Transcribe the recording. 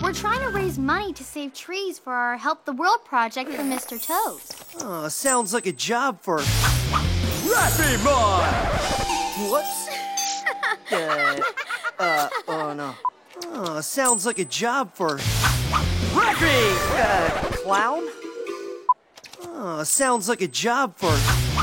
We're trying to raise money to save trees for our Help the World project for Mr. Toes. Oh, sounds like a job for Rappymon! Whoops. Oh no. Oh, sounds like a job for Rappy! Clown? Oh, sounds like a job for